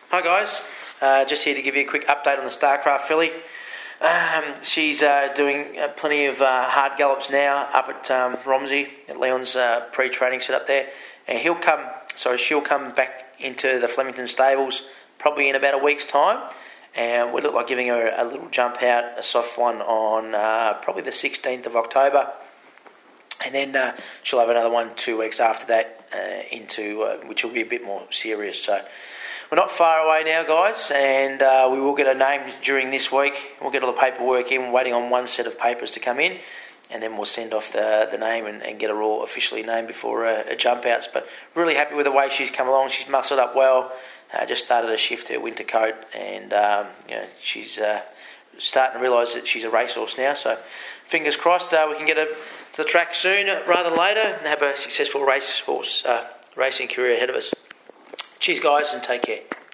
Hi guys, just here to give you a quick update on the Starcraft filly. She's doing plenty of hard gallops now up at Romsey at Leon's pre-training set up there, and she'll come back into the Flemington stables probably in about a week's time, and we look like giving her a little jump out, a soft one on probably the 16th of October, and then she'll have another one 2 weeks after that which will be a bit more serious. So we're not far away now, guys, and we will get a name during this week. We'll get all the paperwork in. We're waiting on one set of papers to come in, and then we'll send off the name and get her all officially named before a jump outs. But really happy with the way she's come along. She's muscled up well. Just started a shift her winter coat, and she's starting to realise that she's a racehorse now. So fingers crossed we can get her to the track soon rather than later and have a successful racehorse racing career ahead of us. Cheers, guys, and take care.